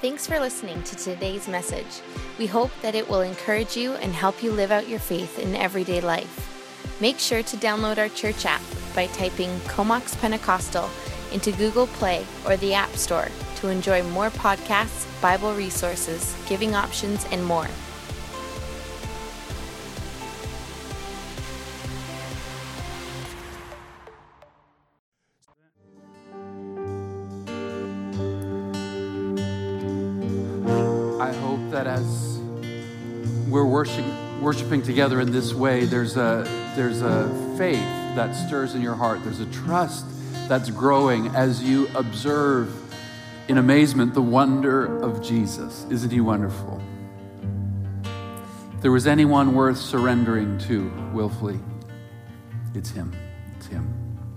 Thanks for listening to today's message. We hope that it will encourage you and help you live out your faith in everyday life. Make sure to download our church app by typing Comox Pentecostal into Google Play or the App Store to enjoy more podcasts, Bible resources, giving options, and more. I hope that as we're worshiping together in this way, there's a faith that stirs in your heart. There's a trust that's growing as you observe in amazement the wonder of Jesus. Isn't he wonderful? If there was anyone worth surrendering to willfully, it's him. It's him.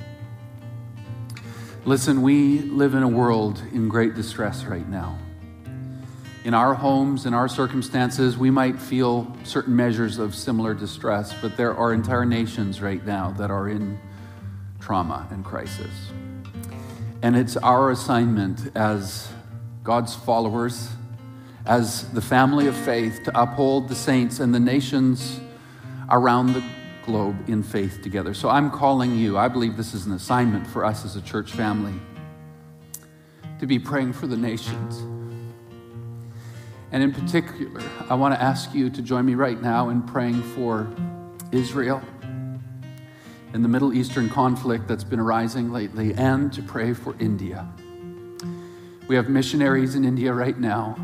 Listen, we live in a world in great distress right now. In our homes, in our circumstances, we might feel certain measures of similar distress, but there are entire nations right now that are in trauma and crisis. And it's our assignment as God's followers, as the family of faith, to uphold the saints and the nations around the globe in faith together. So I'm calling you, I believe this is an assignment for us as a church family, to be praying for the nations. And in particular, I want to ask you to join me right now in praying for Israel and the Middle Eastern conflict that's been arising lately, and to pray for India. We have missionaries in India right now.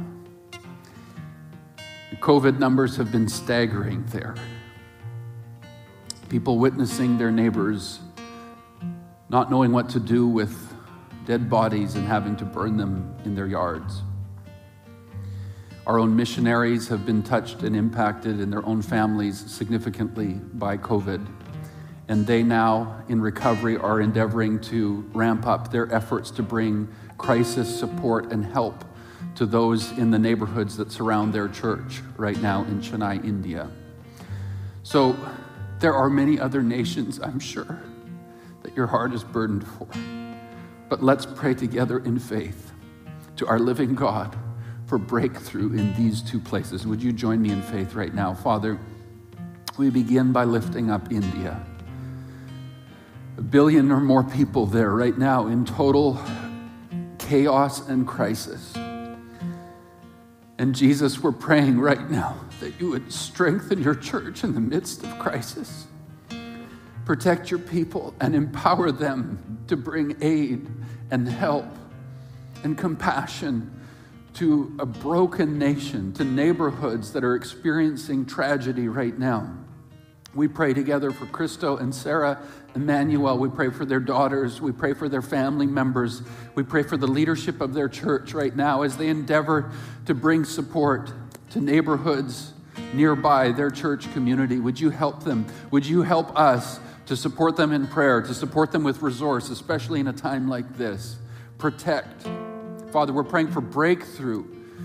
The COVID numbers have been staggering there. People witnessing their neighbors not knowing what to do with dead bodies and having to burn them in their yards. Our own missionaries have been touched and impacted in their own families significantly by COVID. And they now, in recovery, are endeavoring to ramp up their efforts to bring crisis support and help to those in the neighborhoods that surround their church right now in Chennai, India. So there are many other nations, I'm sure, that your heart is burdened for. But let's pray together in faith to our living God for breakthrough in these two places. Would you join me in faith right now? Father, we begin by lifting up India. 1 billion or more people there right now in total chaos and crisis. And Jesus, we're praying right now that you would strengthen your church in the midst of crisis. Protect your people and empower them to bring aid and help and compassion to a broken nation, to neighborhoods that are experiencing tragedy right now. We pray together for Christo and Sarah Emmanuel. We pray for their daughters. We pray for their family members. We pray for the leadership of their church right now as they endeavor to bring support to neighborhoods nearby their church community. Would you help them? Would you help us to support them in prayer, to support them with resource, especially in a time like this? Protect. Father, we're praying for breakthrough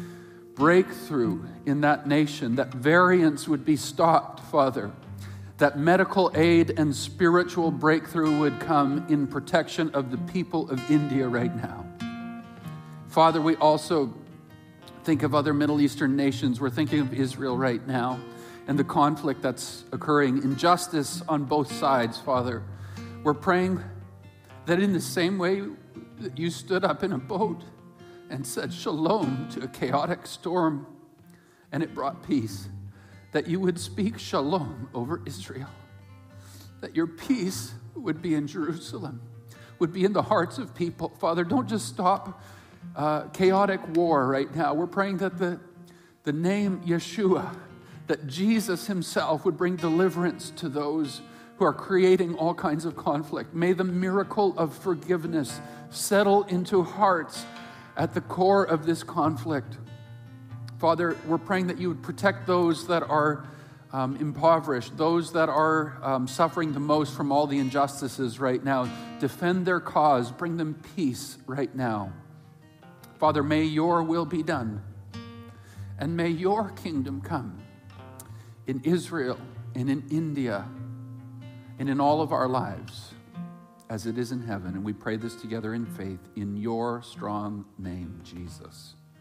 in that nation, that variants would be stopped, Father, that medical aid and spiritual breakthrough would come in protection of the people of India right now. Father, we also think of other Middle Eastern nations. We're thinking of Israel right now and the conflict that's occurring, injustice on both sides, Father. We're praying that in the same way that you stood up in a boat and said shalom to a chaotic storm, and it brought peace, that you would speak shalom over Israel, that your peace would be in Jerusalem, would be in the hearts of people. Father, don't just stop chaotic war right now. We're praying that the name Yeshua, that Jesus himself would bring deliverance to those who are creating all kinds of conflict. May the miracle of forgiveness settle into hearts at the core of this conflict. Father, we're praying that you would protect those that are impoverished, those that are suffering the most from all the injustices right now. Defend their cause, bring them peace right now. Father, may your will be done, and may your kingdom come in Israel and in India and in all of our lives as it is in heaven. And we pray this together in faith in your strong name, Jesus.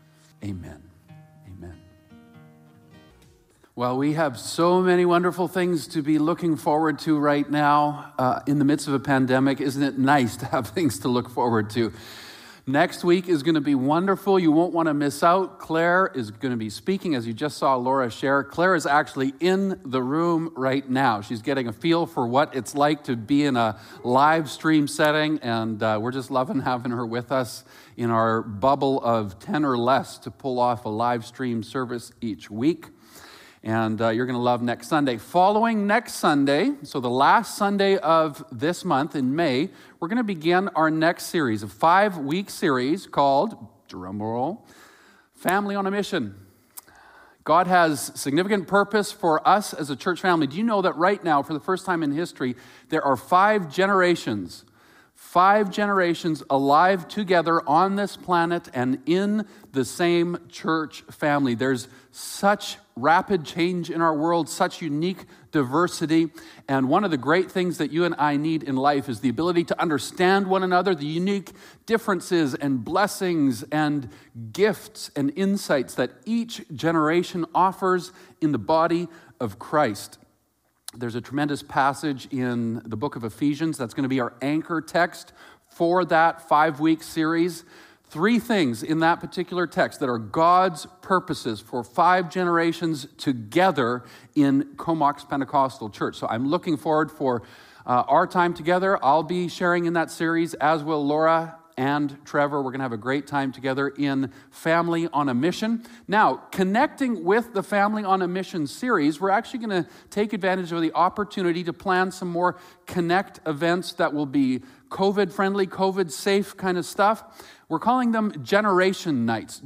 Amen. Amen. Well, we have so many wonderful things to be looking forward to right now in the midst of a pandemic. Isn't it nice to have things to look forward to? Next week is going to be wonderful. You won't want to miss out. Claire is going to be speaking, as you just saw Laura share. Claire is actually in the room right now. She's getting a feel for what it's like to be in a live stream setting, and we're just loving having her with us in our bubble of 10 or less to pull off a live stream service each week. And you're going to love next Sunday. Following next Sunday, so the last Sunday of this month in May, we're going to begin our next series, a 5-week series called, drumroll, Family on a Mission. God has significant purpose for us as a church family. Do you know that right now, for the first time in history, there are 5 generations alive together on this planet and in the same church family. There's such rapid change in our world, such unique diversity. And one of the great things that you and I need in life is the ability to understand one another, the unique differences and blessings and gifts and insights that each generation offers in the body of Christ. There's a tremendous passage in the book of Ephesians that's going to be our anchor text for that 5-week series. 3 things in that particular text that are God's purposes for 5 generations together in Comox Pentecostal Church. So I'm looking forward for our time together. I'll be sharing in that series, as will Laura and Trevor. We're going to have a great time together in Family on a Mission. Now, connecting with the Family on a Mission series, we're actually going to take advantage of the opportunity to plan some more Connect events that will be COVID-friendly, COVID-safe kind of stuff. We're calling them Generation Nights.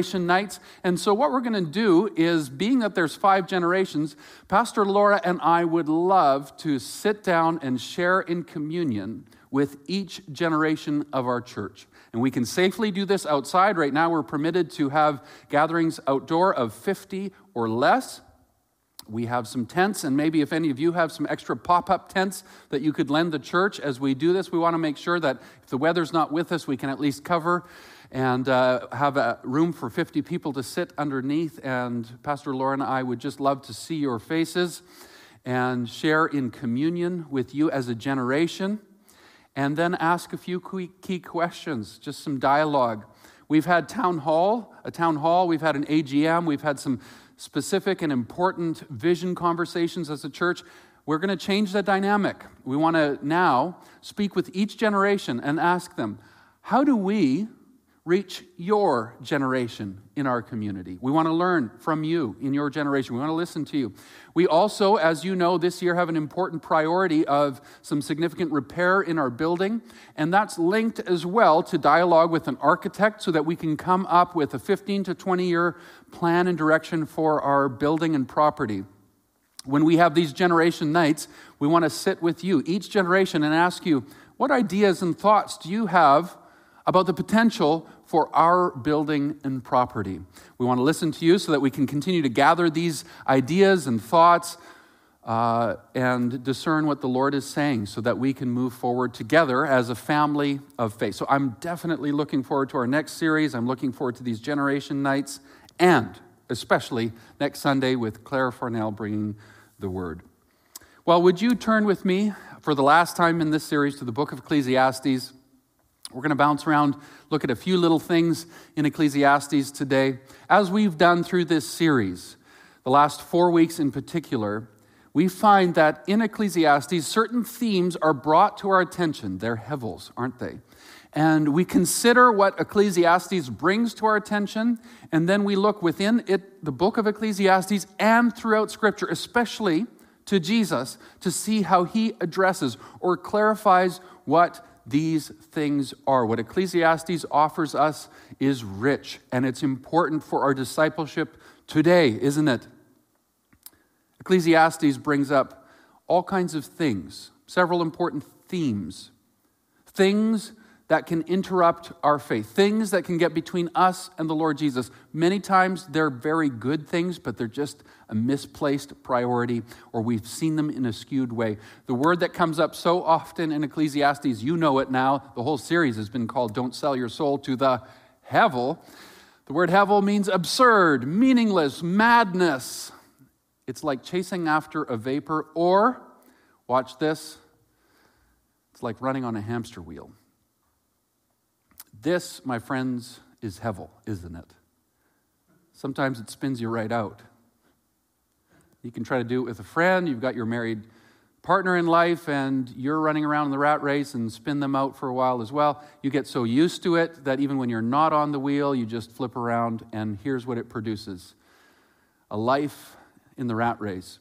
And so what we're going to do is, being that there's 5 generations, Pastor Laura and I would love to sit down and share in communion with each generation of our church. And we can safely do this outside. Right now, we're permitted to have gatherings outdoor of 50 or less. We have some tents, and maybe if any of you have some extra pop-up tents that you could lend the church as we do this, we want to make sure that if the weather's not with us, we can at least cover and have a room for 50 people to sit underneath. And Pastor Laura and I would just love to see your faces and share in communion with you as a generation, and then ask a few key questions, just some dialogue. We've had a town hall, we've had an AGM, we've had some specific and important vision conversations as a church. We're going to change the dynamic. We want to now speak with each generation and ask them, how do we reach your generation in our community? We want to learn from you in your generation. We want to listen to you. We also, as you know, this year have an important priority of some significant repair in our building, and that's linked as well to dialogue with an architect so that we can come up with a 15 to 20-year plan and direction for our building and property. When we have these generation nights, we want to sit with you, each generation, and ask you, what ideas and thoughts do you have about the potential for our building and property? We want to listen to you so that we can continue to gather these ideas and thoughts and discern what the Lord is saying so that we can move forward together as a family of faith. So I'm definitely looking forward to our next series. I'm looking forward to these generation nights, and especially next Sunday with Claire Farnell bringing the word. Well, would you turn with me for the last time in this series to the book of Ecclesiastes? We're going to bounce around, look at a few little things in Ecclesiastes today. As we've done through this series, the last 4 weeks in particular, we find that in Ecclesiastes, certain themes are brought to our attention. They're hevels, aren't they? And we consider what Ecclesiastes brings to our attention, and then we look within it, the book of Ecclesiastes, and throughout Scripture, especially to Jesus, to see how he addresses or clarifies what these things are. What Ecclesiastes offers us is rich, and it's important for our discipleship today, isn't it? Ecclesiastes brings up all kinds of things, several important themes, things that can interrupt our faith, things that can get between us and the Lord Jesus. Many times they're very good things, but they're just a misplaced priority, or we've seen them in a skewed way. The word that comes up so often in Ecclesiastes, you know it now, the whole series has been called Don't Sell Your Soul to the Hevel. The word hevel means absurd, meaningless, madness. It's like chasing after a vapor, or, watch this, it's like running on a hamster wheel. This, my friends, is hevel, isn't it? Sometimes it spins you right out. You can try to do it with a friend. You've got your married partner in life, and you're running around in the rat race and spin them out for a while as well. You get so used to it that even when you're not on the wheel, you just flip around, and here's what it produces: a life in the rat race.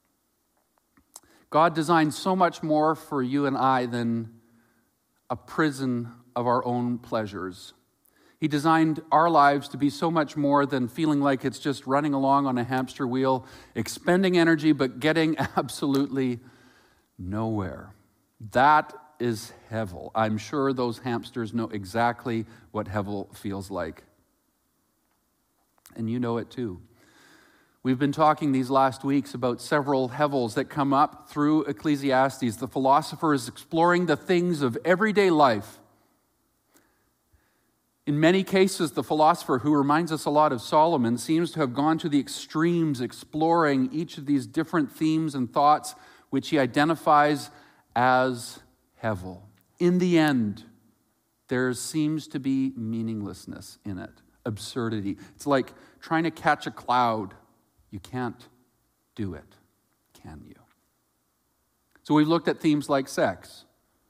God designed so much more for you and I than a prison of our own pleasures. He designed our lives to be so much more than feeling like it's just running along on a hamster wheel, expending energy, but getting absolutely nowhere. That is hevel. I'm sure those hamsters know exactly what hevel feels like. And you know it too. We've been talking these last weeks about several hevels that come up through Ecclesiastes. The philosopher is exploring the things of everyday life. In many cases, the philosopher, who reminds us a lot of Solomon, seems to have gone to the extremes, exploring each of these different themes and thoughts which he identifies as hevel. In the end, there seems to be meaninglessness in it, absurdity. It's like trying to catch a cloud. You can't do it, can you? So we've looked at themes like sex,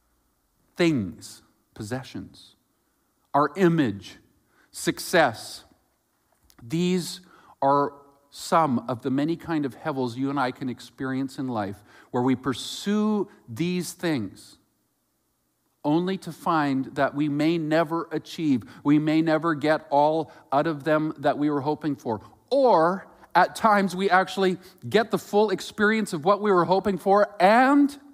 things, possessions, our image, success. These are some of the many kind of hevels you and I can experience in life, where we pursue these things only to find that we may never achieve, we may never get all out of them that we were hoping for. Or at times we actually get the full experience of what we were hoping for and it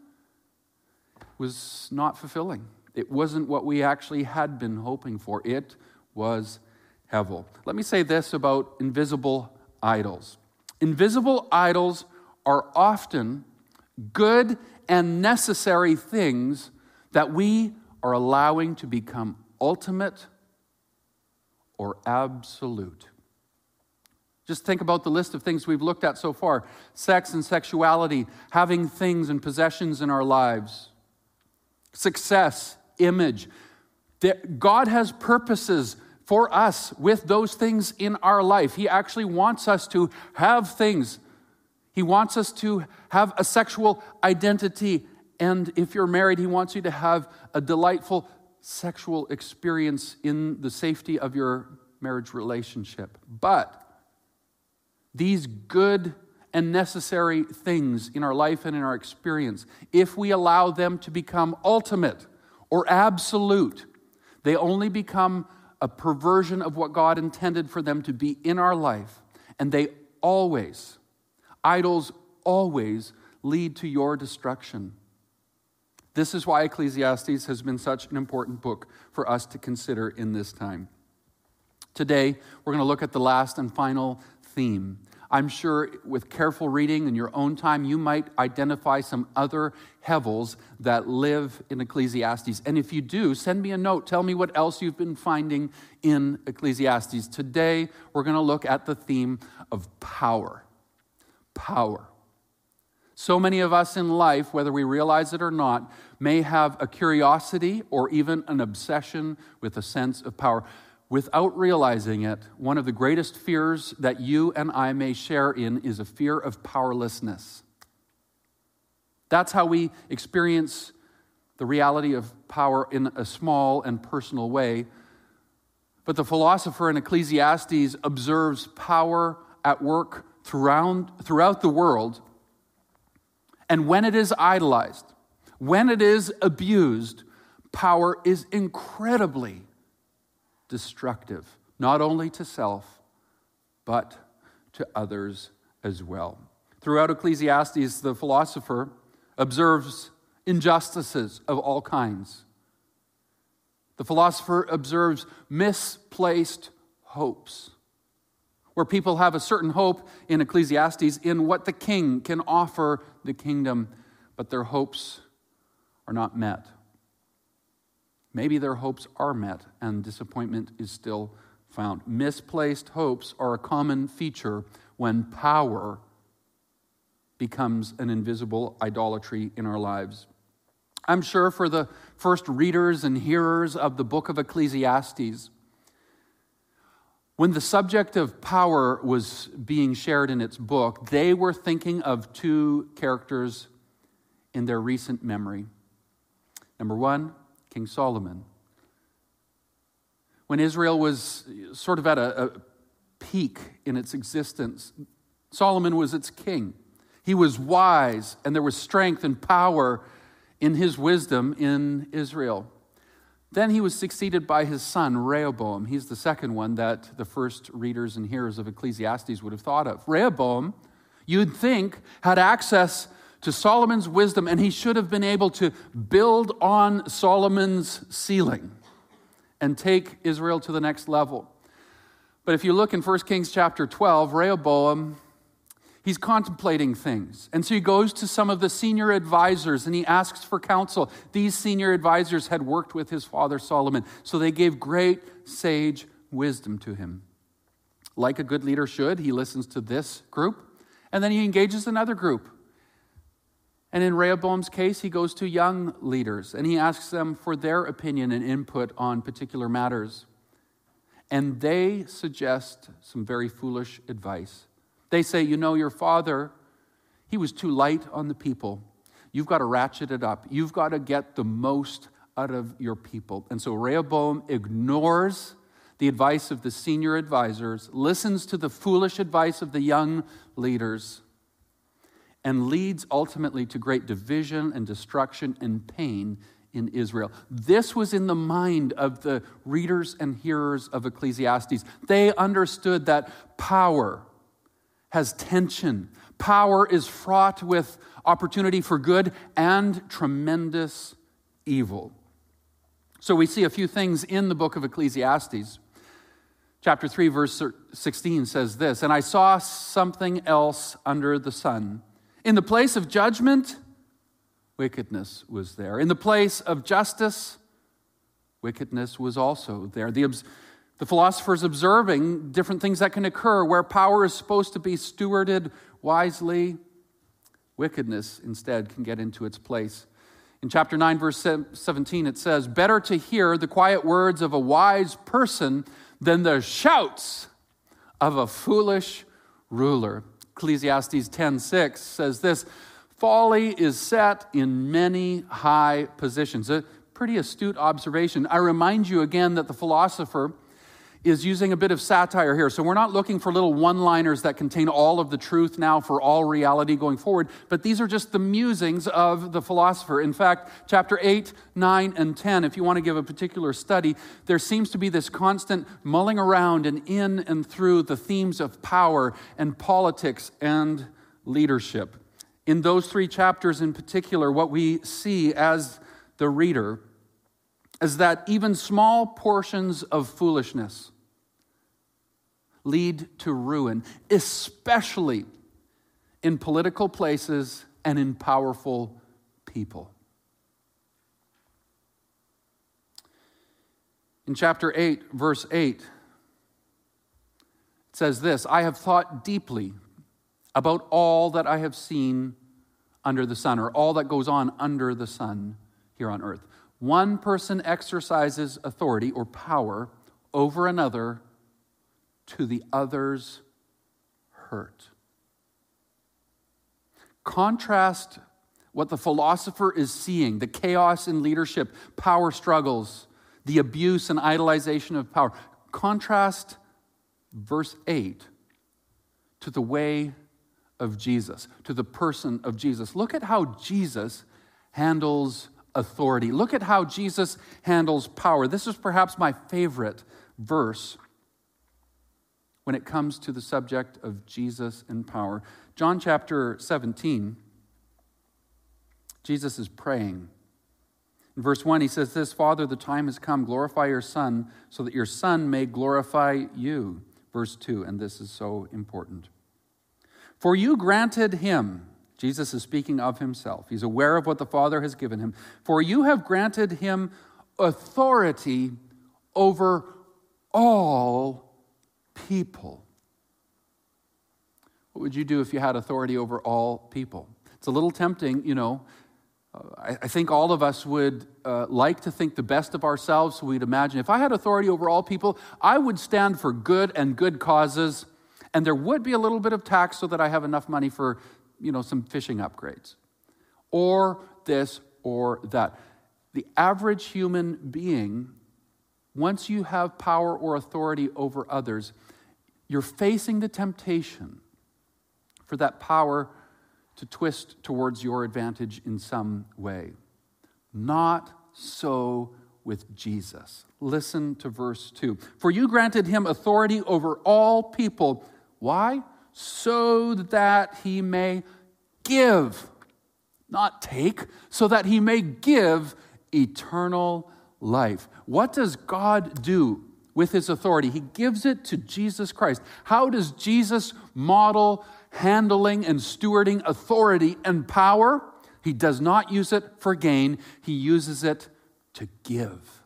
was not fulfilling. It wasn't what we actually had been hoping for. It was hevel. Let me say this about invisible idols. Invisible idols are often good and necessary things that we are allowing to become ultimate or absolute. Just think about the list of things we've looked at so far. Sex and sexuality, having things and possessions in our lives. Success, image. God has purposes for us with those things in our life. He actually wants us to have things. He wants us to have a sexual identity. And if you're married, he wants you to have a delightful sexual experience in the safety of your marriage relationship. But these good and necessary things in our life and in our experience, if we allow them to become ultimate or absolute, they only become a perversion of what God intended for them to be in our life. And idols always lead to your destruction. This is why Ecclesiastes has been such an important book for us to consider in this time. Today, we're going to look at the last and final theme. I'm sure with careful reading in your own time, you might identify some other hevels that live in Ecclesiastes. And if you do, send me a note. Tell me what else you've been finding in Ecclesiastes. Today, we're going to look at the theme of power. Power. So many of us in life, whether we realize it or not, may have a curiosity or even an obsession with a sense of power. Without realizing it, one of the greatest fears that you and I may share in is a fear of powerlessness. That's how we experience the reality of power in a small and personal way. But the philosopher in Ecclesiastes observes power at work throughout the world. And when it is idolized, when it is abused, power is incredibly destructive, not only to self, but to others as well. Throughout Ecclesiastes, the philosopher observes injustices of all kinds. The philosopher observes misplaced hopes, where people have a certain hope in Ecclesiastes in what the king can offer the kingdom, but their hopes are not met. Maybe their hopes are met and disappointment is still found. Misplaced hopes are a common feature when power becomes an invisible idolatry in our lives. I'm sure for the first readers and hearers of the book of Ecclesiastes, when the subject of power was being shared in its book, they were thinking of two characters in their recent memory. Number one, King Solomon. When Israel was sort of at a peak in its existence, Solomon was its king. He was wise, and there was strength and power in his wisdom in Israel. Then he was succeeded by his son, Rehoboam. He's the second one that the first readers and hearers of Ecclesiastes would have thought of. Rehoboam, you'd think, had access to Solomon's wisdom, and he should have been able to build on Solomon's ceiling and take Israel to the next level. But if you look in 1 Kings chapter 12, Rehoboam, he's contemplating things. And so he goes to some of the senior advisors and he asks for counsel. These senior advisors had worked with his father Solomon, so they gave great sage wisdom to him. Like a good leader should, he listens to this group and then he engages another group. And in Rehoboam's case, he goes to young leaders and he asks them for their opinion and input on particular matters. And they suggest some very foolish advice. They say, you know, your father, he was too light on the people. You've got to ratchet it up. You've got to get the most out of your people. And so Rehoboam ignores the advice of the senior advisors, listens to the foolish advice of the young leaders, and leads ultimately to great division and destruction and pain in Israel. This was in the mind of the readers and hearers of Ecclesiastes. They understood that power has tension. Power is fraught with opportunity for good and tremendous evil. So we see a few things in the book of Ecclesiastes. Chapter 3, verse 16 says this, "And I saw something else under the sun. In the place of judgment, wickedness was there. In the place of justice, wickedness was also there." The philosophers observing different things that can occur where power is supposed to be stewarded wisely, wickedness instead can get into its place. In chapter 9, verse 17, it says, "Better to hear the quiet words of a wise person than the shouts of a foolish ruler." Ecclesiastes 10:6 says this, "Folly is set in many high positions." A pretty astute observation. I remind you again that the philosopher is using a bit of satire here. So we're not looking for little one-liners that contain all of the truth now for all reality going forward, but these are just the musings of the philosopher. In fact, chapter 8, 9, and 10, if you want to give a particular study, there seems to be this constant mulling around and in and through the themes of power and politics and leadership. In those three chapters in particular, what we see as the reader is that even small portions of foolishness lead to ruin, especially in political places and in powerful people. In chapter 8, verse 8, it says this, "I have thought deeply about all that I have seen under the sun," or all that goes on under the sun here on earth. One person exercises authority or power over another to the other's hurt. Contrast what the philosopher is seeing, the chaos in leadership, power struggles, the abuse and idolization of power. Contrast verse 8 to the way of Jesus, to the person of Jesus. Look at how Jesus handles authority. Look at how Jesus handles power. This is perhaps my favorite verse when it comes to the subject of Jesus and power. John chapter 17, Jesus is praying. In verse 1, he says this, "Father, the time has come. Glorify your Son so that your Son may glorify you." Verse 2, and this is so important. "For you granted him," Jesus is speaking of himself. He's aware of what the Father has given him. "For you have granted him authority over all people. What would you do if you had authority over all people? It's a little tempting, you know. I think all of us would like to think the best of ourselves, so we'd imagine if I had authority over all people, I would stand for good and good causes, and there would be a little bit of tax so that I have enough money for, you know, some fishing upgrades, or this or that. The average human being, once you have power or authority over others, you're facing the temptation for that power to twist towards your advantage in some way. Not so with Jesus. Listen to verse 2. For you granted him authority over all people. Why? So that he may give, not take, so that he may give eternal life. What does God do with his authority? He gives it to Jesus Christ. How does Jesus model handling and stewarding authority and power? He does not use it for gain. He uses it to give.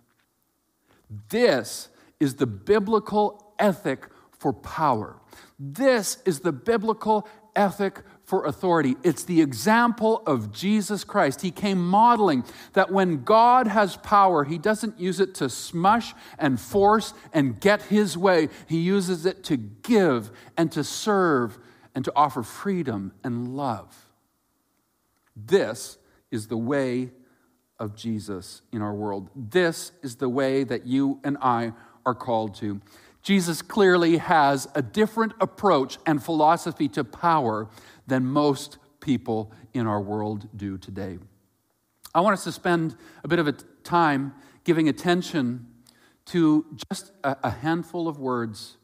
This is the biblical ethic for power. This is the biblical ethic for authority. It's the example of Jesus Christ. He came modeling that when God has power, he doesn't use it to smush and force and get his way. He uses it to give and to serve and to offer freedom and love. This is the way of Jesus in our world. This is the way that you and I are called to. Jesus clearly has a different approach and philosophy to power than most people in our world do today. I want us to spend a bit of a time giving attention to just a handful of words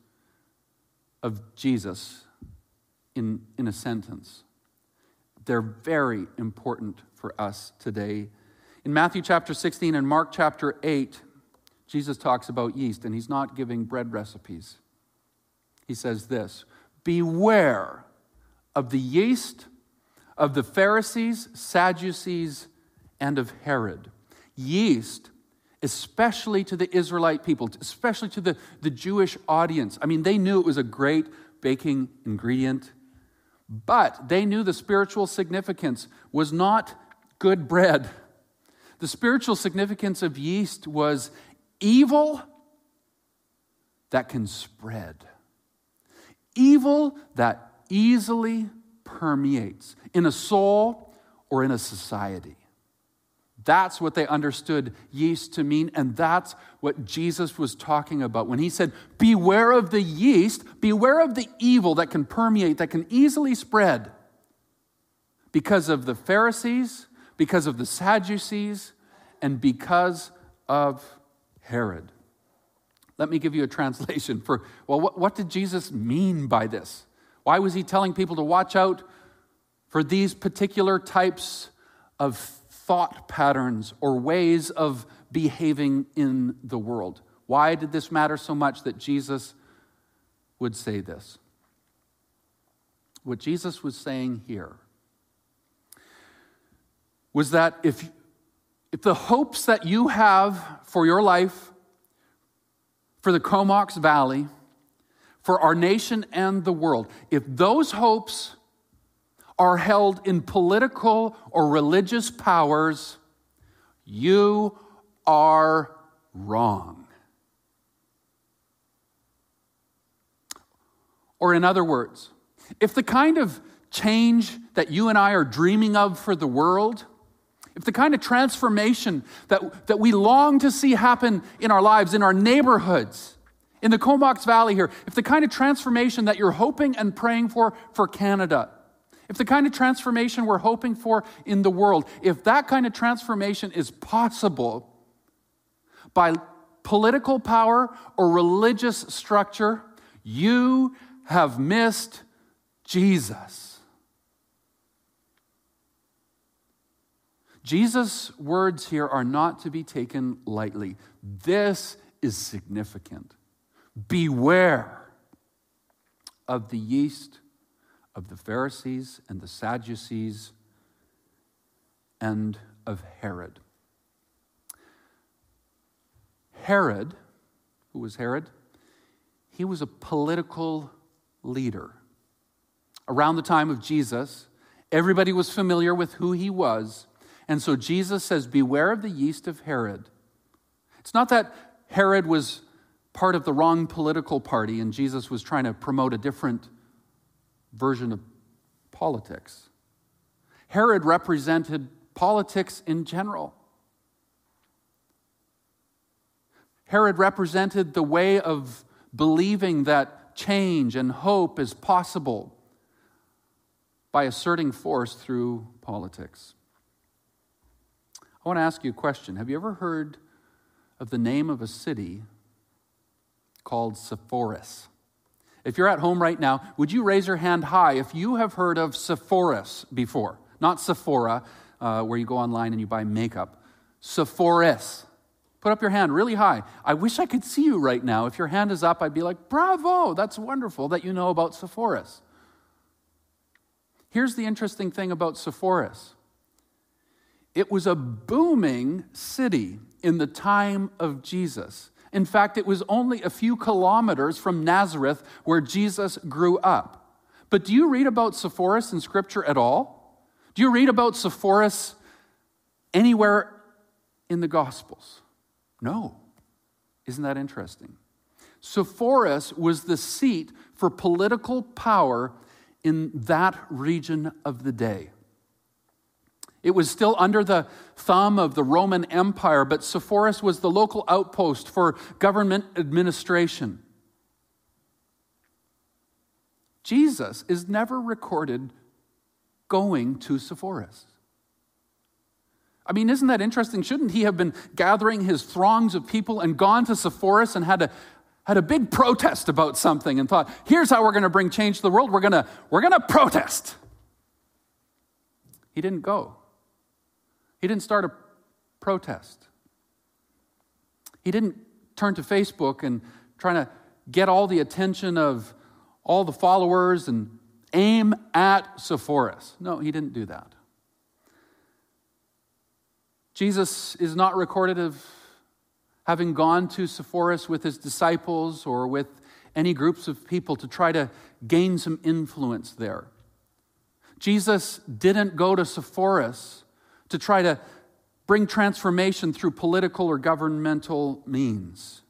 of Jesus in a sentence. They're very important for us today. In Matthew chapter 16 and Mark chapter 8, Jesus talks about yeast, and he's not giving bread recipes. He says this: beware of the yeast of the Pharisees, Sadducees, and of Herod. Yeast, especially to the Israelite people, especially to the Jewish audience. I mean, they knew it was a great baking ingredient, but they knew the spiritual significance was not good bread. The spiritual significance of yeast was evil that can spread. Evil that easily permeates in a soul or in a society. That's what they understood yeast to mean, and that's what Jesus was talking about when he said, beware of the yeast, beware of the evil that can permeate, that can easily spread because of the Pharisees, because of the Sadducees, and because of Herod. Let me give you a translation for, well, what did Jesus mean by this? Why was he telling people to watch out for these particular types of thought patterns or ways of behaving in the world? Why did this matter so much that Jesus would say this? What Jesus was saying here was that if the hopes that you have for your life, for the Comox Valley, for our nation and the world, if those hopes are held in political or religious powers, you are wrong. Or in other words, if the kind of change that you and I are dreaming of for the world, if the kind of transformation that we long to see happen in our lives, in our neighborhoods, in the Comox Valley here, if the kind of transformation that you're hoping and praying for Canada, if the kind of transformation we're hoping for in the world, if that kind of transformation is possible by political power or religious structure, you have missed Jesus. Jesus' words here are not to be taken lightly. This is significant. Beware of the yeast of the Pharisees and the Sadducees and of Herod. Herod, who was Herod? he was a political leader. Around the time of Jesus, everybody was familiar with who he was. And so Jesus says, beware of the yeast of Herod. It's not that Herod was part of the wrong political party and Jesus was trying to promote a different version of politics. Herod represented politics in general. Herod represented the way of believing that change and hope is possible by asserting force through politics. I want to ask you a question. Have you ever heard of the name of a city called Sepphoris? If you're at home right now, would you raise your hand high if you have heard of Sepphoris before? Not Sephora, where you go online and you buy makeup. Sepphoris. Put up your hand really high. I wish I could see you right now. If your hand is up, I'd be like, bravo, that's wonderful that you know about Sepphoris. Here's the interesting thing about Sepphoris. It was a booming city in the time of Jesus. In fact, it was only a few kilometers from Nazareth where Jesus grew up. But do you read about Sepphoris in Scripture at all? Do you read about Sepphoris anywhere in the Gospels? No. Isn't that interesting? Sepphoris was the seat for political power in that region of the day. It was still under the thumb of the Roman Empire, but Sepphoris was the local outpost for government administration. Jesus is never recorded going to Sepphoris. I mean, isn't that interesting? Shouldn't he have been gathering his throngs of people and gone to Sepphoris and had a big protest about something and thought, here's how we're going to bring change to the world. We're going to protest. He didn't go. He didn't start a protest. He didn't turn to Facebook and try to get all the attention of all the followers and aim at Sepphoris. No, he didn't do that. Jesus is not recorded of having gone to Sepphoris with his disciples or with any groups of people to try to gain some influence there. Jesus didn't go to Sepphoris to try to bring transformation through political or governmental means.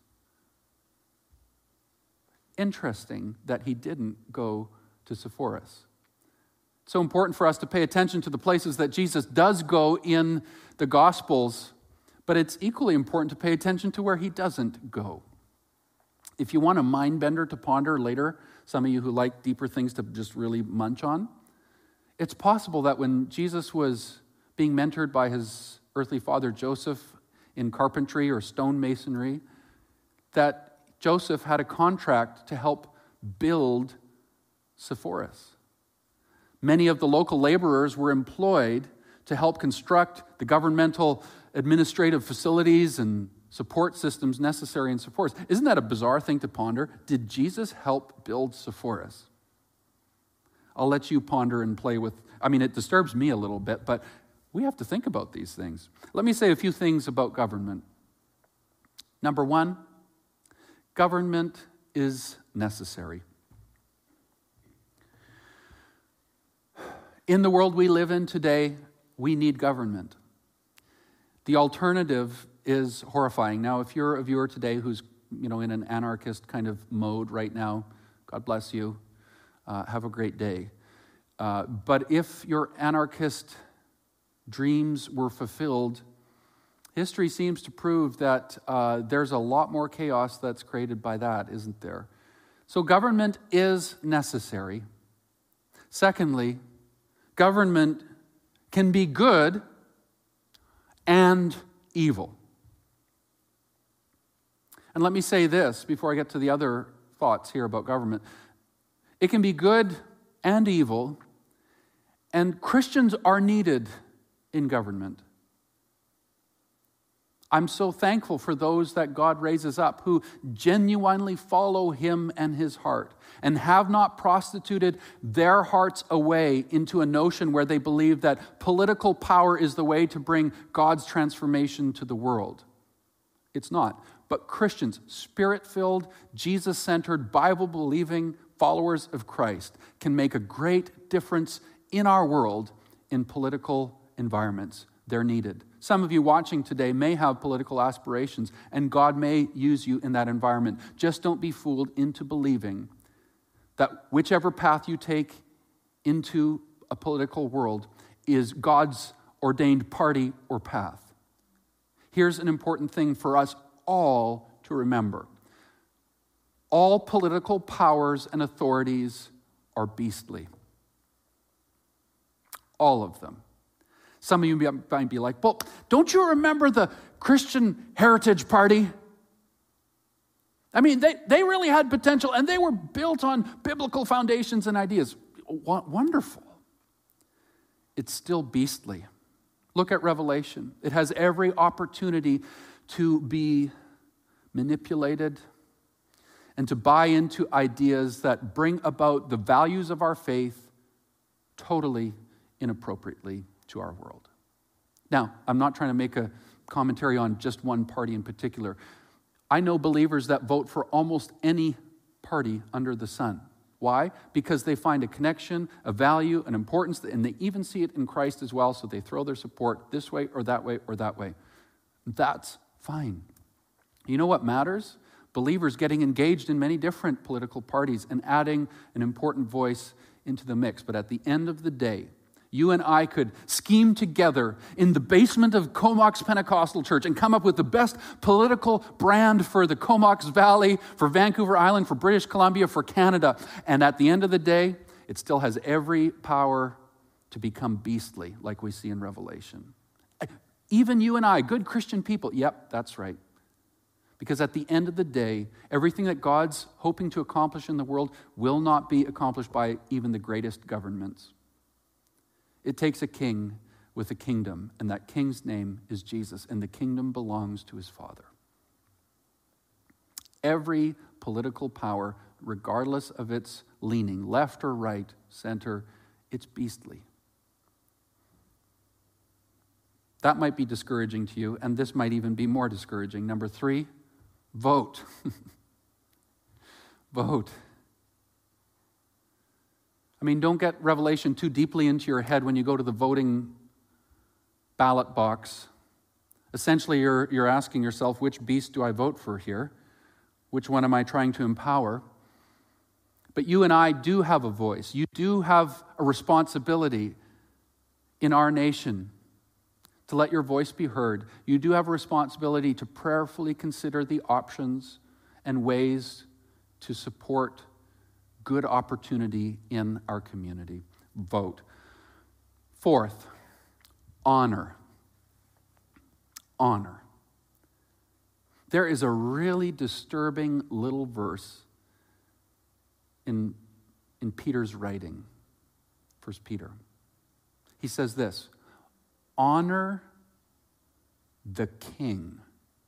Interesting that he didn't go to Sepphoris. It's so important for us to pay attention to the places that Jesus does go in the Gospels, but it's equally important to pay attention to where he doesn't go. If you want a mind bender to ponder later, some of you who like deeper things to just really munch on, it's possible that when Jesus was being mentored by his earthly father Joseph in carpentry or stonemasonry, that Joseph had a contract to help build Sepphoris. Many of the local laborers were employed to help construct the governmental administrative facilities and support systems necessary in Sepphoris. Isn't that a bizarre thing to ponder? Did Jesus help build Sepphoris? I'll let you ponder and play with, it disturbs me a little bit, but we have to think about these things. Let me say a few things about government. Number one, government is necessary. In the world we live in today, we need government. The alternative is horrifying. Now, if you're a viewer today who's in an anarchist kind of mode right now, God bless you. Have a great day. But if your anarchist dreams were fulfilled, history seems to prove that there's a lot more chaos that's created by that, isn't there? So government is necessary. Secondly, government can be good and evil. And let me say this before I get to the other thoughts here about government. It can be good and evil, and Christians are needed in government. I'm so thankful for those that God raises up who genuinely follow him and his heart and have not prostituted their hearts away into a notion where they believe that political power is the way to bring God's transformation to the world. It's not. But Christians, Spirit-filled, Jesus-centered, Bible-believing followers of Christ can make a great difference in our world in political environments. They're needed. Some of you watching today may have political aspirations, and God may use you in that environment. Just don't be fooled into believing that whichever path you take into a political world is God's ordained party or path. Here's an important thing for us all to remember. All political powers and authorities are beastly. All of them. Some of you might be like, well, don't you remember the Christian Heritage Party? I mean, they really had potential, and they were built on biblical foundations and ideas. Wonderful. It's still beastly. Look at Revelation. It has every opportunity to be manipulated and to buy into ideas that bring about the values of our faith totally inappropriately to our world. Now, I'm not trying to make a commentary on just one party in particular. I know believers that vote for almost any party under the sun. Why? Because they find a connection, a value, an importance, and they even see it in Christ as well, so they throw their support this way or that way or that way. That's fine. You know what matters? Believers getting engaged in many different political parties and adding an important voice into the mix. But at the end of the day, you and I could scheme together in the basement of Comox Pentecostal Church and come up with the best political brand for the Comox Valley, for Vancouver Island, for British Columbia, for Canada. And at the end of the day, it still has every power to become beastly, like we see in Revelation. Even you and I, good Christian people, yep, that's right. Because at the end of the day, everything that God's hoping to accomplish in the world will not be accomplished by even the greatest governments. It takes a king with a kingdom, and that king's name is Jesus, and the kingdom belongs to his Father. Every political power, regardless of its leaning, left or right, center, it's beastly. That might be discouraging to you, and this might even be more discouraging. Number 3, vote. Vote. I mean, don't get Revelation too deeply into your head when you go to the voting ballot box. Essentially, you're asking yourself, which beast do I vote for here? Which one am I trying to empower? But you and I do have a voice. You do have a responsibility in our nation to let your voice be heard. You do have a responsibility to prayerfully consider the options and ways to support good opportunity in our community. Vote. 4th, honor. Honor. There is a really disturbing little verse in Peter's writing, 1 Peter. He says this, honor the king.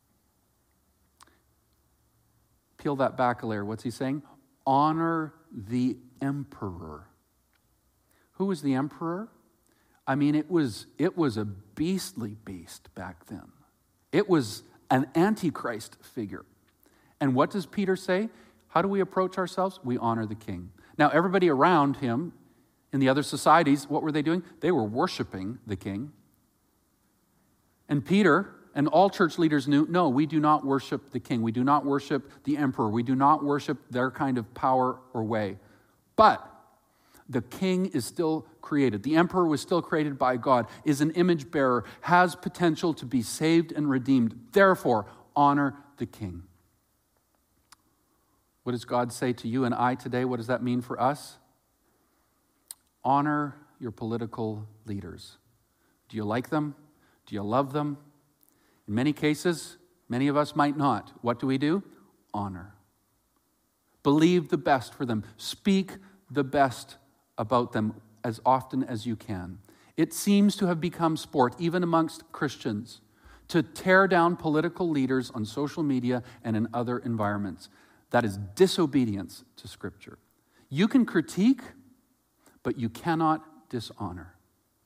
Peel that back a layer. What's he saying? Honor the emperor. Who was the emperor? I mean, it was a beastly beast back then. It was an antichrist figure. And what does Peter say? How do we approach ourselves? We honor the king. Now, everybody around him in the other societies, what were they doing? They were worshiping the king. And Peter and all church leaders knew, no, we do not worship the king. We do not worship the emperor. We do not worship their kind of power or way. But the king is still created. The emperor was still created by God, is an image bearer, has potential to be saved and redeemed. Therefore, honor the king. What does God say to you and I today? What does that mean for us? Honor your political leaders. Do you like them? Do you love them? In many cases, many of us might not. What do? Honor. Believe the best for them. Speak the best about them as often as you can. It seems to have become sport, even amongst Christians, to tear down political leaders on social media and in other environments. That is disobedience to Scripture. You can critique, but you cannot dishonor.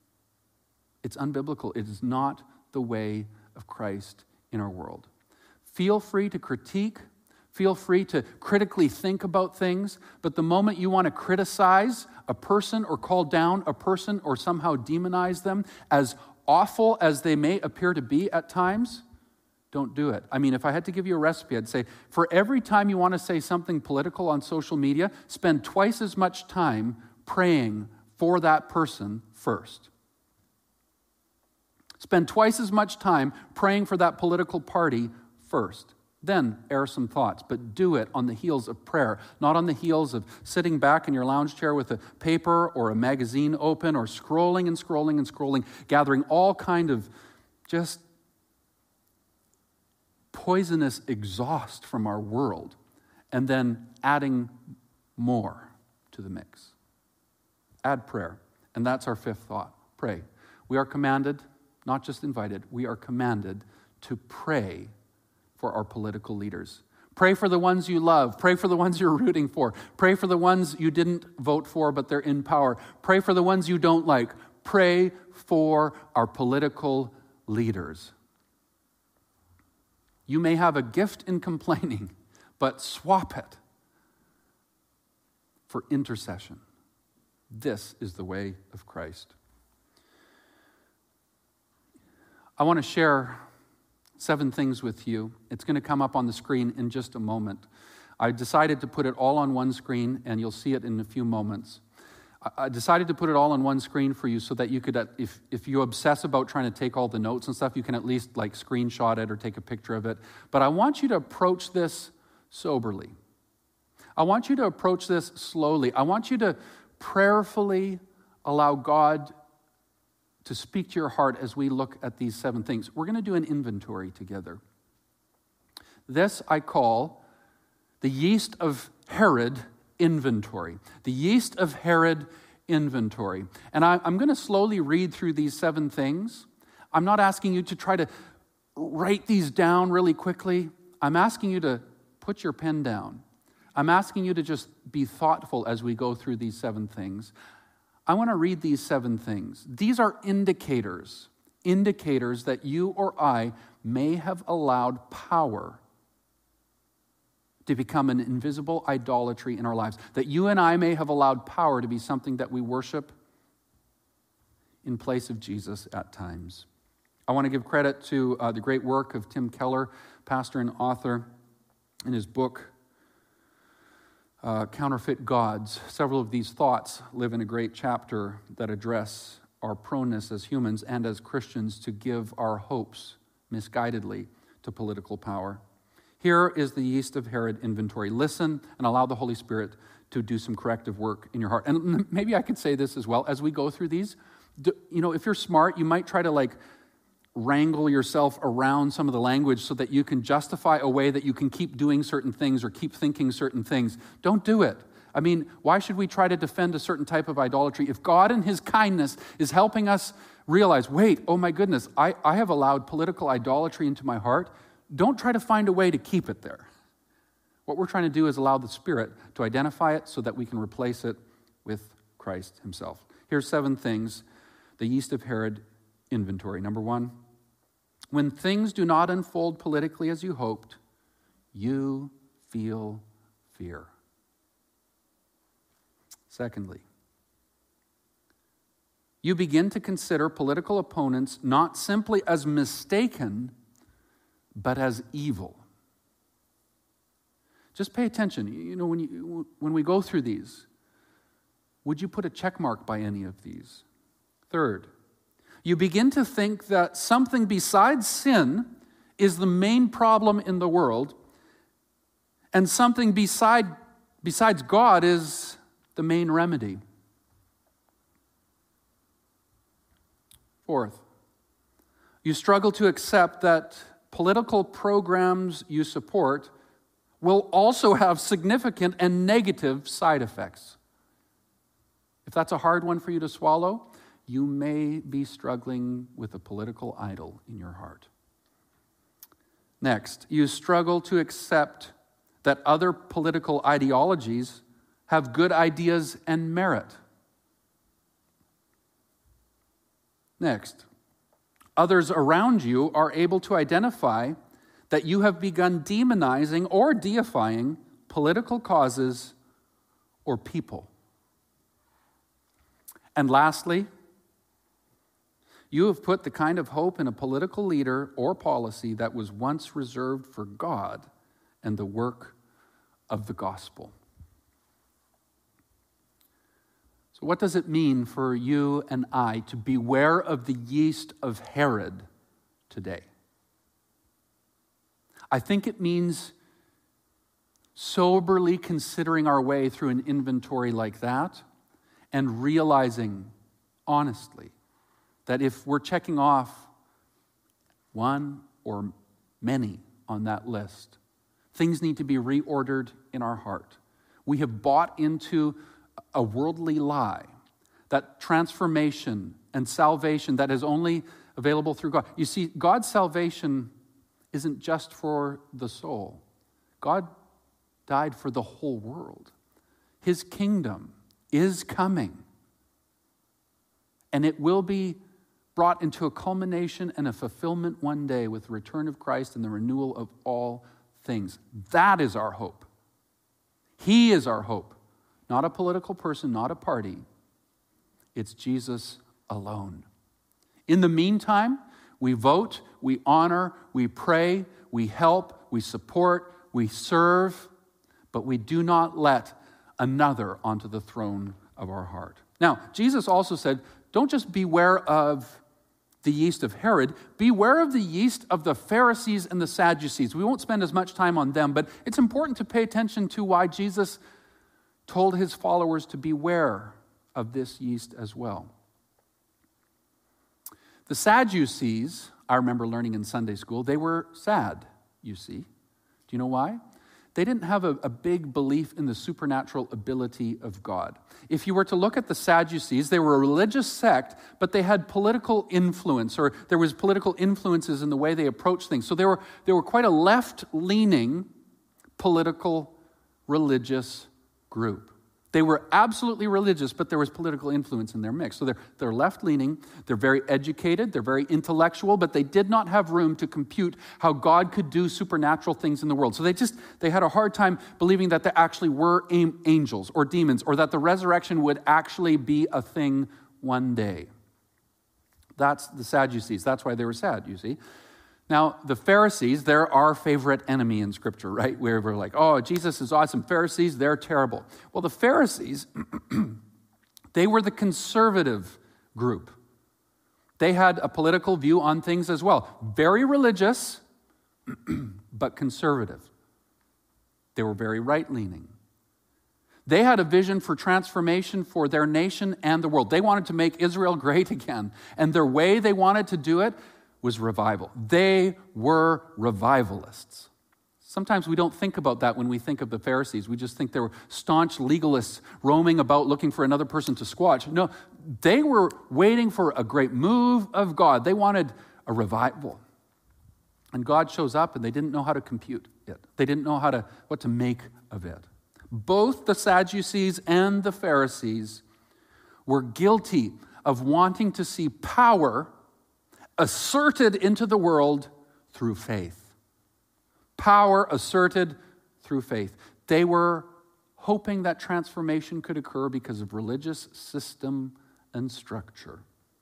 It's unbiblical. It is not the way of Christ in our world. Feel free to critique. Feel free to critically think about things. But the moment you want to criticize a person or call down a person or somehow demonize them, as awful as they may appear to be at times, don't do it. I mean, if I had to give you a recipe, I'd say for every time you want to say something political on social media, spend twice as much time praying for that person first. Spend twice as much time praying for that political party first. Then air some thoughts, but do it on the heels of prayer, not on the heels of sitting back in your lounge chair with a paper or a magazine open or scrolling and scrolling and scrolling, gathering all kind of just poisonous exhaust from our world, and then adding more to the mix. Add prayer. And that's our fifth thought. Pray. We are commanded, not just invited, we are commanded to pray for our political leaders. Pray for the ones you love. Pray for the ones you're rooting for. Pray for the ones you didn't vote for, but they're in power. Pray for the ones you don't like. Pray for our political leaders. You may have a gift in complaining, but swap it for intercession. This is the way of Christ. I want to share 7 things with you. It's going to come up on the screen in just a moment. I decided to put it all on one screen, and you'll see it in a few moments. I decided to put it all on one screen for you so that you could, if you obsess about trying to take all the notes and stuff, you can at least like screenshot it or take a picture of it. But I want you to approach this soberly. I want you to approach this slowly. I want you to prayerfully allow God to speak to your heart as we look at these 7 things. We're going to do an inventory together. This I call the yeast of Herod inventory. The yeast of Herod inventory. And I'm going to slowly read through these 7 things. I'm not asking you to try to write these down really quickly. I'm asking you to put your pen down. I'm asking you to just be thoughtful as we go through these 7 things. I want to read these 7 things. These are indicators that you or I may have allowed power to become an invisible idolatry in our lives. That you and I may have allowed power to be something that we worship in place of Jesus at times. I want to give credit to the great work of Tim Keller, pastor and author, in his book, Counterfeit Gods. Several of these thoughts live in a great chapter that address our proneness as humans and as Christians to give our hopes misguidedly to political power. Here is the yeast of Herod inventory. Listen and allow the Holy Spirit to do some corrective work in your heart. And maybe I could say this as well. As we go through these, if you're smart, you might try to wrangle yourself around some of the language so that you can justify a way that you can keep doing certain things or keep thinking certain things. Don't do it. I mean, why should we try to defend a certain type of idolatry if God in his kindness is helping us realize, wait, oh my goodness, I have allowed political idolatry into my heart. Don't try to find a way to keep it there. What we're trying to do is allow the Spirit to identify it so that we can replace it with Christ himself. Here's 7 things, the yeast of Herod inventory. Number 1, when things do not unfold politically as you hoped, you feel fear. Secondly, you begin to consider political opponents not simply as mistaken, but as evil. Just pay attention. When we go through these, would you put a check mark by any of these? Third, you begin to think that something besides sin is the main problem in the world, and something besides God is the main remedy. Fourth, you struggle to accept that political programs you support will also have significant and negative side effects. If that's a hard one for you to swallow, you may be struggling with a political idol in your heart. Next, you struggle to accept that other political ideologies have good ideas and merit. Next, others around you are able to identify that you have begun demonizing or deifying political causes or people. And lastly, you have put the kind of hope in a political leader or policy that was once reserved for God and the work of the gospel. So what does it mean for you and I to beware of the yeast of Herod today? I think it means soberly considering our way through an inventory like that and realizing honestly that if we're checking off one or many on that list, things need to be reordered in our heart. We have bought into a worldly lie that transformation and salvation that is only available through God. You see, God's salvation isn't just for the soul. God died for the whole world. His kingdom is coming. And it will be brought into a culmination and a fulfillment one day with the return of Christ and the renewal of all things. That is our hope. He is our hope. Not a political person, not a party. It's Jesus alone. In the meantime, we vote, we honor, we pray, we help, we support, we serve, but we do not let another onto the throne of our heart. Now, Jesus also said, don't just beware of the yeast of Herod, beware of the yeast of the Pharisees and the Sadducees. We won't spend as much time on them, but it's important to pay attention to why Jesus told his followers to beware of this yeast as well. The Sadducees, I remember learning in Sunday school, they were sad, you see. Do you know why? They didn't have a big belief in the supernatural ability of God. If you were to look at the Sadducees, they were a religious sect, but they had political influence, or there was political influences in the way they approached things. So they were quite a left-leaning political religious group. They were absolutely religious, but there was political influence in their mix. So they're left-leaning, they're very educated, they're very intellectual, but they did not have room to compute how God could do supernatural things in the world. So they had a hard time believing that there actually were angels or demons, or that the resurrection would actually be a thing one day. That's the Sadducees. That's why they were sad, you see. Now, the Pharisees, they're our favorite enemy in Scripture, right? Where we're like, oh, Jesus is awesome. Pharisees, they're terrible. Well, the Pharisees, they were the conservative group. They had a political view on things as well. Very religious, but conservative. They were very right-leaning. They had a vision for transformation for their nation and the world. They wanted to make Israel great again. And their way they wanted to do it was revival. They were revivalists. Sometimes we don't think about that when we think of the Pharisees. We just think they were staunch legalists roaming about looking for another person to squash. No, they were waiting for a great move of God. They wanted a revival. And God shows up and they didn't know how to compute it. They didn't know what to make of it. Both the Sadducees and the Pharisees were guilty of wanting to see power asserted into the world through faith. Power asserted through faith. They were hoping that transformation could occur because of religious system and structure.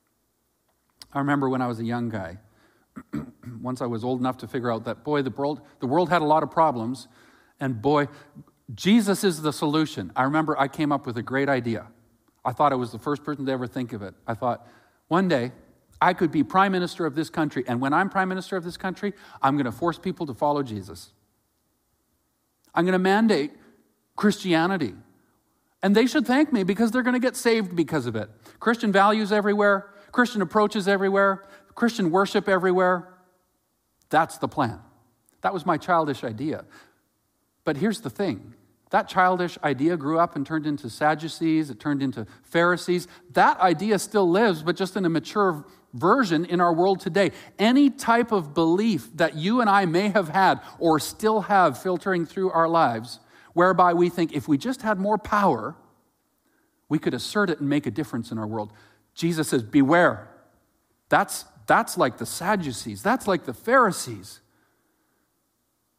I remember when I was a young guy, once I was old enough to figure out that, boy, the world had a lot of problems, and boy, Jesus is the solution. I remember I came up with a great idea. I thought I was the first person to ever think of it. I thought, one day, I could be prime minister of this country, and when I'm prime minister of this country, I'm going to force people to follow Jesus. I'm going to mandate Christianity. And they should thank me because they're going to get saved because of it. Christian values everywhere, Christian approaches everywhere, Christian worship everywhere. That's the plan. That was my childish idea. But here's the thing. That childish idea grew up and turned into Sadducees. It turned into Pharisees. That idea still lives, but just in a mature version in our world today. Any type of belief that you and I may have had or still have filtering through our lives, whereby we think if we just had more power, we could assert it and make a difference in our world. Jesus says, beware. That's like the Sadducees. That's like the Pharisees.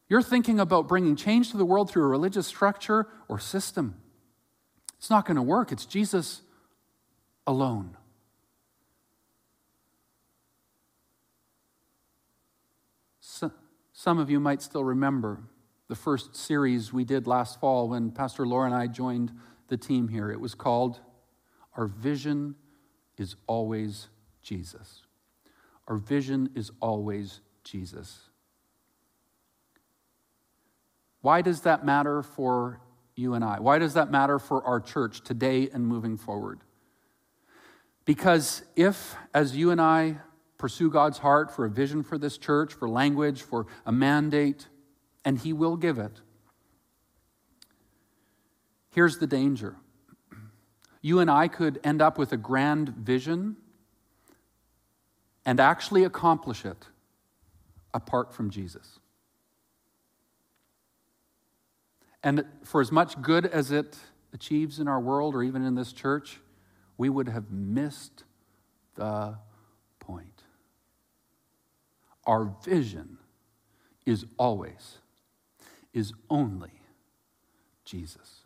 You're thinking about bringing change to the world through a religious structure or system. It's not going to work. It's Jesus alone. Some of you might still remember the first series we did last fall when Pastor Laura and I joined the team here. It was called Our Vision is Always Jesus. Our vision is always Jesus. Why does that matter for you and I? Why does that matter for our church today and moving forward? Because if, as you and I pursue God's heart for a vision for this church, for language, for a mandate, and He will give it, here's the danger. You and I could end up with a grand vision and actually accomplish it apart from Jesus. And for as much good as it achieves in our world or even in this church, we would have missed the point. Our vision is only Jesus.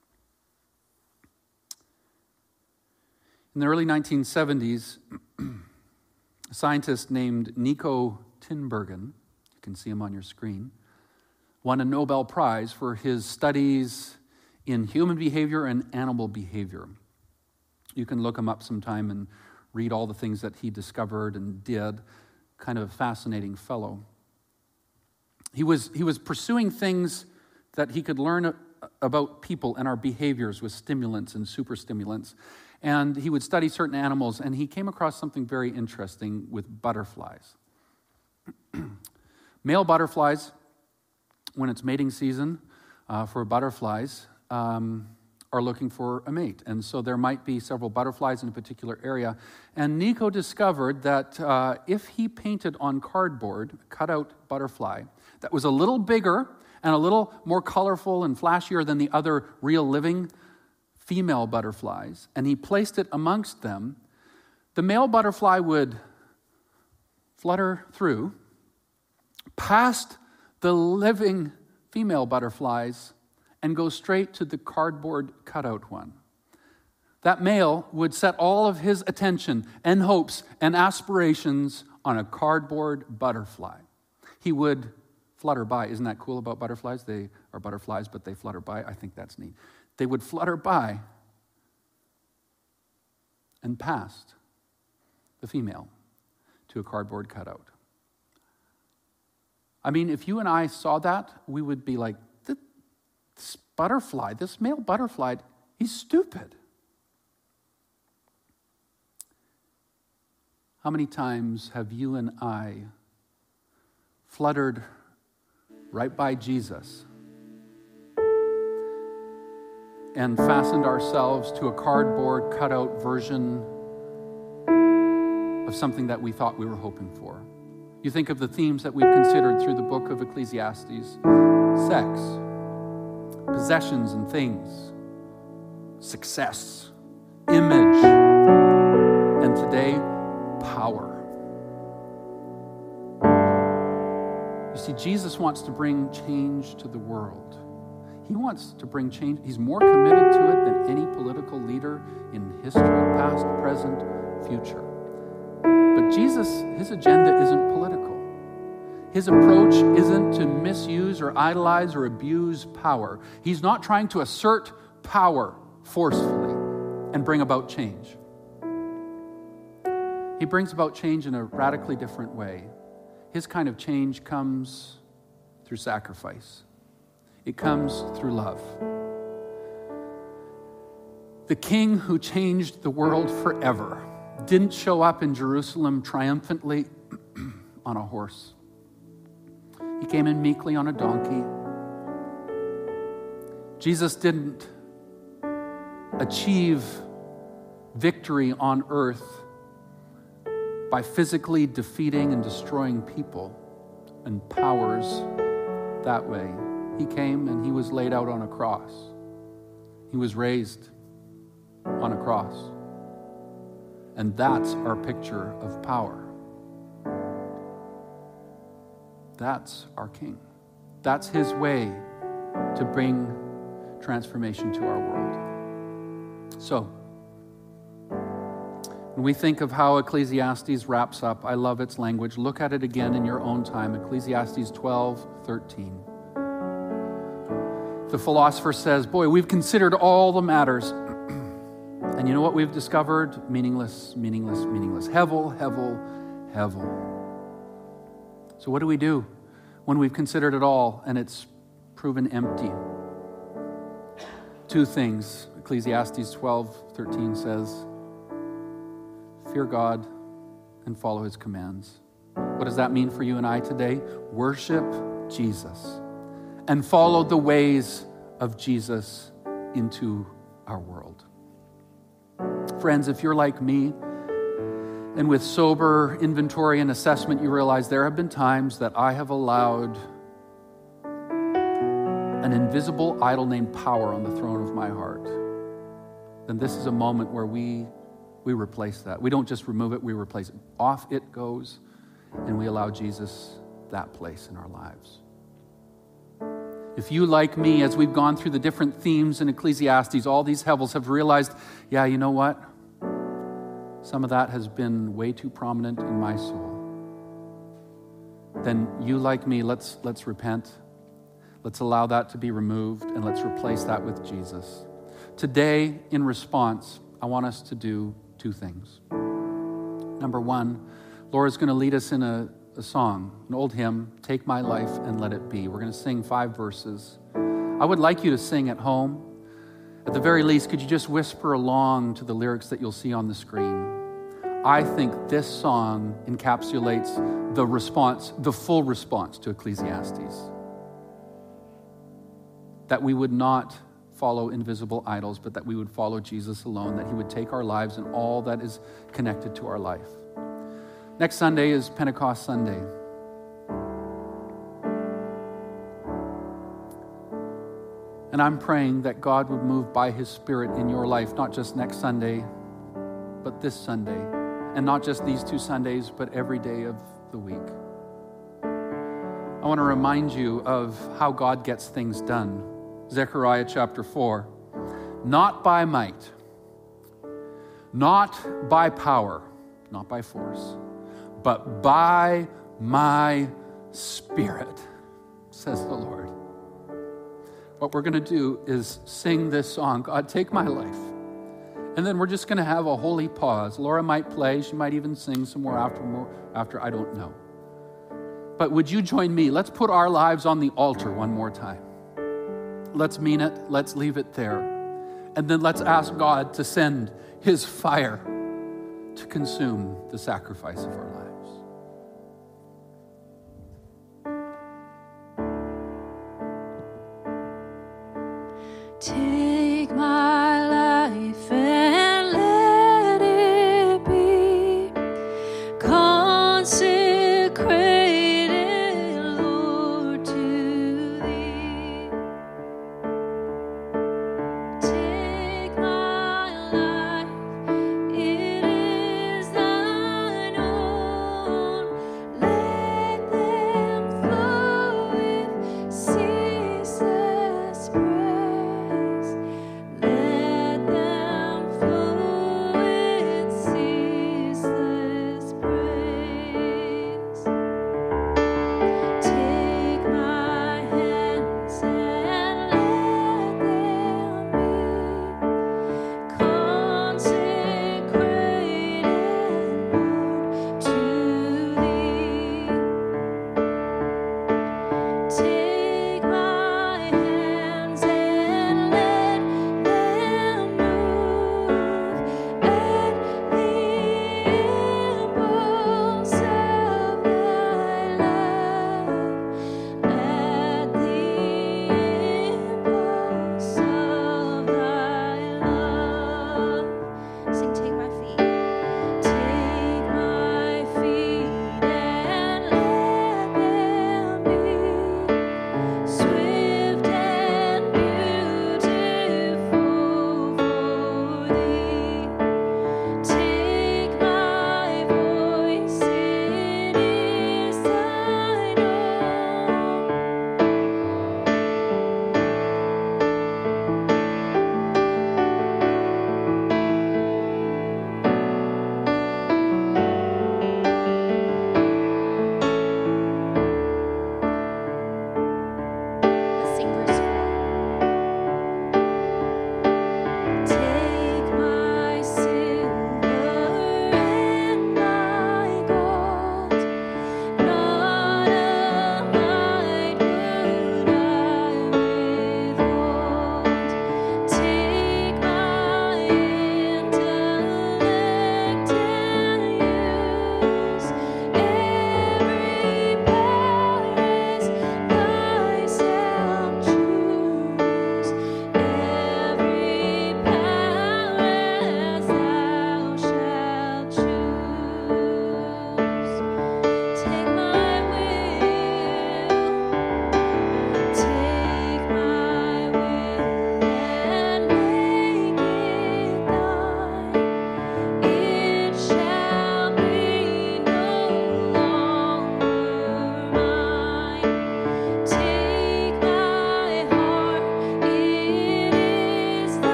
In the early 1970s, a scientist named Nico Tinbergen, you can see him on your screen, won a Nobel Prize for his studies in human behavior and animal behavior. You can look him up sometime and read all the things that he discovered and did. Kind of a fascinating fellow. He was pursuing things that he could learn about people and our behaviors with stimulants and superstimulants. And he would study certain animals, and he came across something very interesting with butterflies. Male butterflies, when it's mating season for butterflies, are looking for a mate. And so there might be several butterflies in a particular area. And Nico discovered that if he painted on cardboard a cutout butterfly that was a little bigger and a little more colorful and flashier than the other real living female butterflies, and he placed it amongst them, the male butterfly would flutter through past the living female butterflies and go straight to the cardboard cutout one. That male would set all of his attention and hopes and aspirations on a cardboard butterfly. He would flutter by. Isn't that cool about butterflies? They are butterflies, but they flutter by. I think that's neat. They would flutter by and past the female to a cardboard cutout. I mean, if you and I saw that, we would be like, this butterfly, this male butterfly, he's stupid. How many times have you and I fluttered right by Jesus and fastened ourselves to a cardboard cutout version of something that we thought we were hoping for? You think of the themes that we've considered through the book of Ecclesiastes: sex, possessions and things, success, image, and today, power. You see, Jesus wants to bring change to the world. He wants to bring change. He's more committed to it than any political leader in history, past, present, future. But Jesus, his agenda isn't political. His approach isn't to misuse or idolize or abuse power. He's not trying to assert power forcefully and bring about change. He brings about change in a radically different way. His kind of change comes through sacrifice. It comes through love. The King who changed the world forever didn't show up in Jerusalem triumphantly on a horse. He came in meekly on a donkey. Jesus didn't achieve victory on earth by physically defeating and destroying people and powers that way. He came and he was laid out on a cross. He was raised on a cross. And that's our picture of power. That's our King. That's his way to bring transformation to our world. So, when we think of how Ecclesiastes wraps up, I love its language. Look at it again in your own time. Ecclesiastes 12:13. The philosopher says, boy, we've considered all the matters. And you know what we've discovered? Meaningless, meaningless, meaningless. Hevel, hevel, hevel. So what do we do when we've considered it all and it's proven empty? Two things. Ecclesiastes 12:13 says, fear God and follow his commands. What does that mean for you and I today? Worship Jesus and follow the ways of Jesus into our world. Friends, if you're like me, and with sober inventory and assessment, you realize there have been times that I have allowed an invisible idol named power on the throne of my heart, then this is a moment where we replace that. We don't just remove it, we replace it. Off it goes, and we allow Jesus that place in our lives. If you, like me, as we've gone through the different themes in Ecclesiastes, all these hevels have realized, yeah, you know what? Some of that has been way too prominent in my soul. Then you, like me, let's repent. Let's allow that to be removed, and let's replace that with Jesus. Today, in response, I want us to do two things. Number one, Laura's going to lead us in a song, an old hymn, Take My Life and Let It Be. We're going to sing 5 verses. I would like you to sing at home. At the very least, could you just whisper along to the lyrics that you'll see on the screen? I think this song encapsulates the response, the full response to Ecclesiastes. That we would not follow invisible idols, but that we would follow Jesus alone, that he would take our lives and all that is connected to our life. Next Sunday is Pentecost Sunday. And I'm praying that God would move by his Spirit in your life, not just next Sunday, but this Sunday. And not just these 2 Sundays, but every day of the week. I want to remind you of how God gets things done. Zechariah chapter 4. Not by might, not by power, not by force, but by my Spirit, says the Lord. What we're going to do is sing this song, God, take my life. And then we're just going to have a holy pause. Laura might play. She might even sing some more after, I don't know. But would you join me? Let's put our lives on the altar one more time. Let's mean it. Let's leave it there. And then let's ask God to send his fire to consume the sacrifice of our lives. Take my life and let it be consecrated, Lord, to thee. Take my life, it is thine own. Let them flow with ceaseless praise.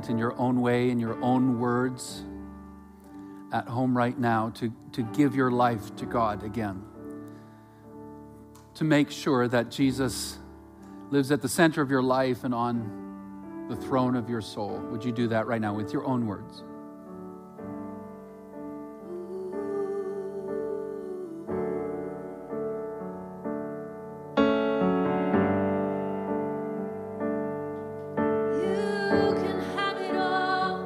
moment in your own way, in your own words, at home right now, to give your life to God again. To make sure that Jesus lives at the center of your life and on the throne of your soul. Would you do that right now with your own words? You can have it all.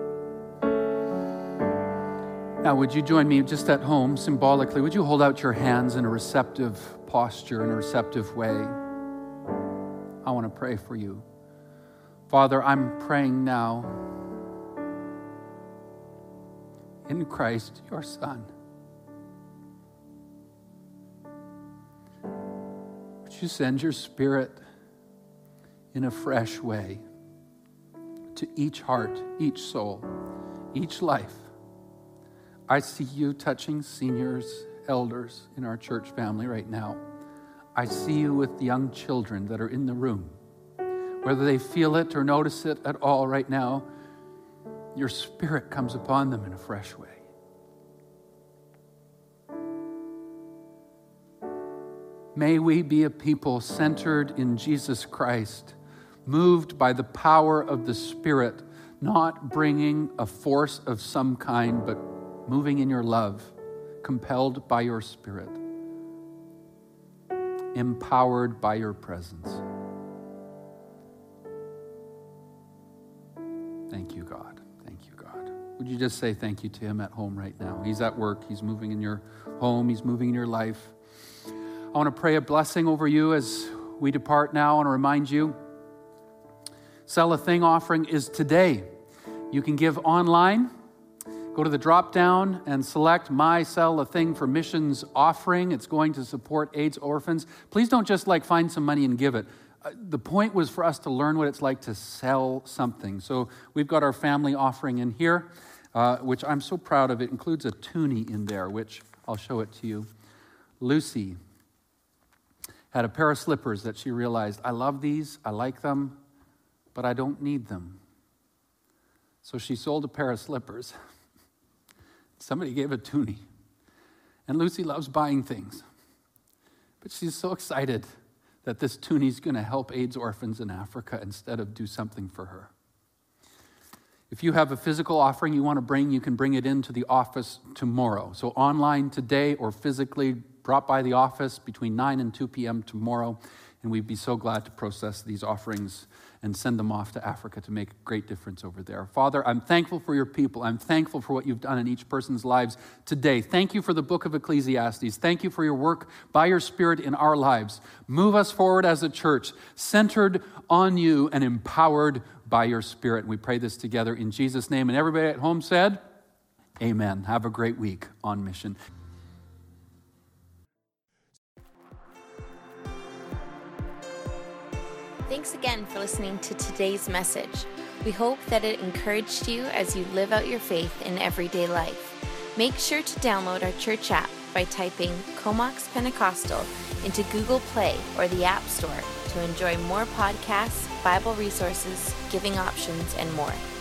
Now, would you join me just at home, symbolically? Would you hold out your hands in a receptive posture, in a receptive way? I want to pray for you. Father, I'm praying now in Christ, your Son. Would you send your Spirit in a fresh way to each heart, each soul, each life? I see you touching seniors, elders in our church family right now. I see you with young children that are in the room. Whether they feel it or notice it at all right now, your Spirit comes upon them in a fresh way. May we be a people centered in Jesus Christ, moved by the power of the Spirit, not bringing a force of some kind, but moving in your love, compelled by your Spirit, empowered by your presence. Thank you, God. Thank you, God. Would you just say thank you to him at home right now? He's at work. He's moving in your home. He's moving in your life. I want to pray a blessing over you as we depart now. I want to remind you, Sell a Thing offering is today. You can give online. Go to the drop down and select My Sell a Thing for Missions offering. It's going to support AIDS orphans. Please don't just find some money and give it. The point was for us to learn what it's like to sell something. So we've got our family offering in here, which I'm so proud of. It includes a toonie in there, which I'll show it to you. Lucy had a pair of slippers that she realized, I love these, I like them, but I don't need them. So she sold a pair of slippers. Somebody gave a toonie. And Lucy loves buying things. But she's so excited that this toonie's going to help AIDS orphans in Africa instead of do something for her. If you have a physical offering you want to bring, you can bring it into the office tomorrow. So online today or physically, drop by the office between 9 and 2 p.m. tomorrow, and we'd be so glad to process these offerings and send them off to Africa to make a great difference over there. Father, I'm thankful for your people. I'm thankful for what you've done in each person's lives today. Thank you for the book of Ecclesiastes. Thank you for your work by your Spirit in our lives. Move us forward as a church, centered on you and empowered by your Spirit. And we pray this together in Jesus' name. And everybody at home said, amen. Have a great week on mission. Thanks again for listening to today's message. We hope that it encouraged you as you live out your faith in everyday life. Make sure to download our church app by typing Comox Pentecostal into Google Play or the App Store to enjoy more podcasts, Bible resources, giving options, and more.